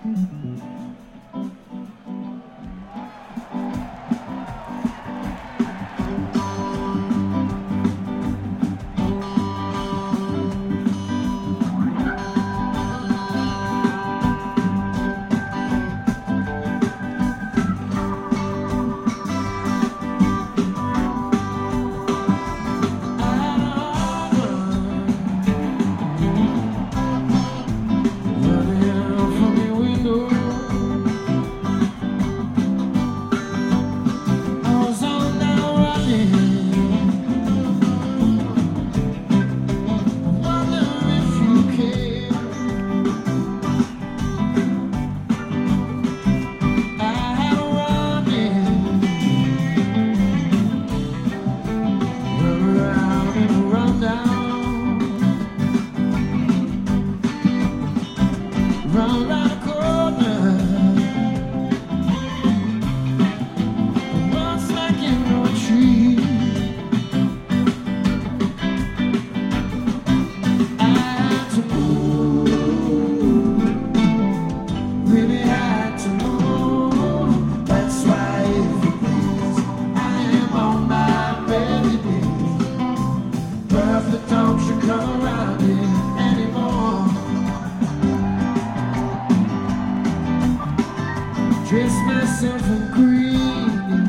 Dress myself in green,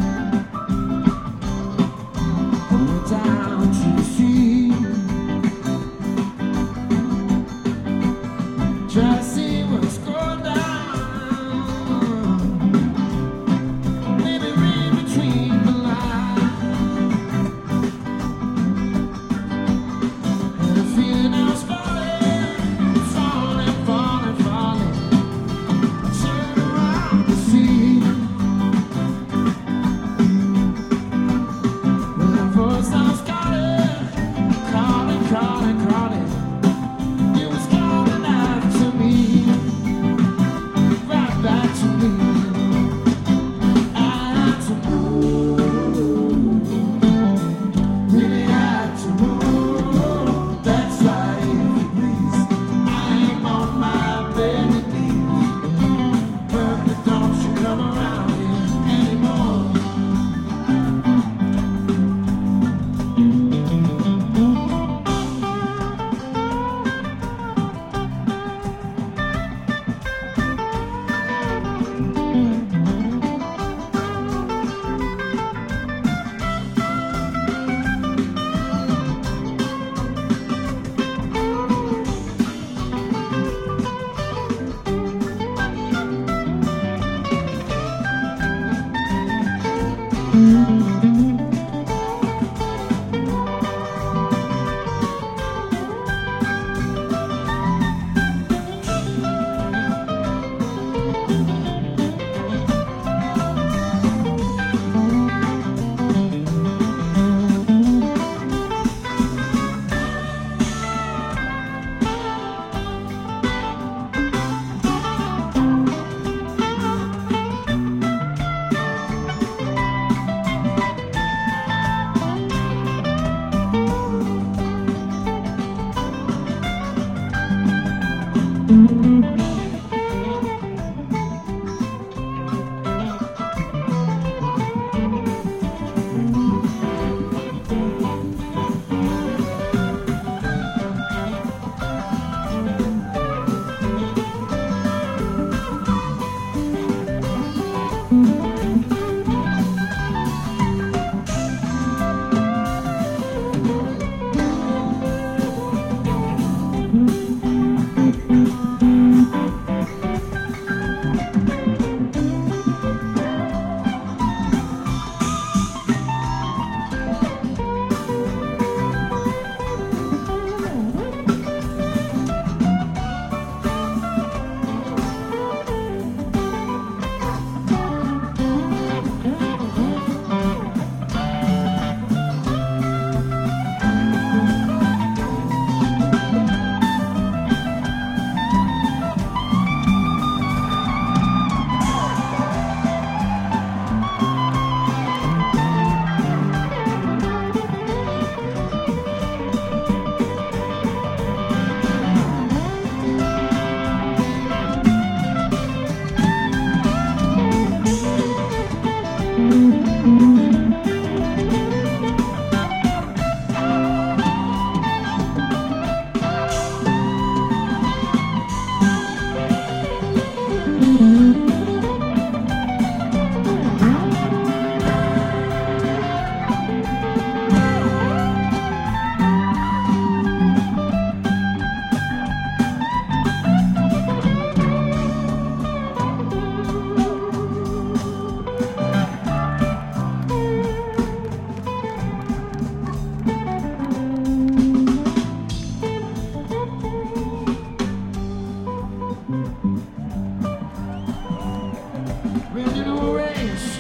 went down to the sea, try to see what's going down, maybe read between the lines, and I feel I was falling, falling, falling, falling.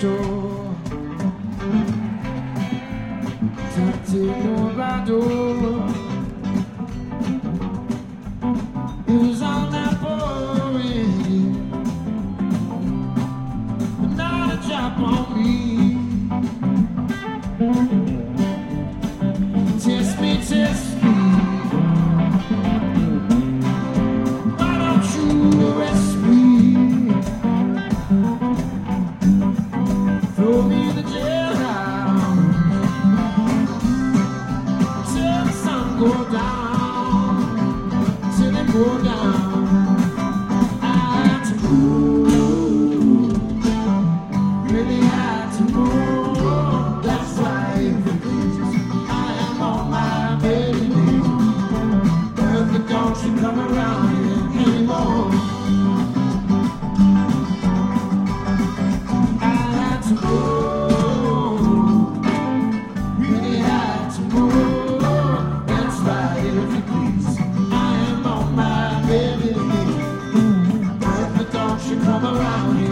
store. Take by door. It was on that parade, but not a drop on me. Test me, test me. Why don't you arrest me? Throw me in the jailhouse till the sun go down, till it go down. I had to move, really had to move. That's why I am on my baby. But don't you come around here anymore. I had to move, really had to move. That's right, if you please. I am on my baby. But don't you come around here.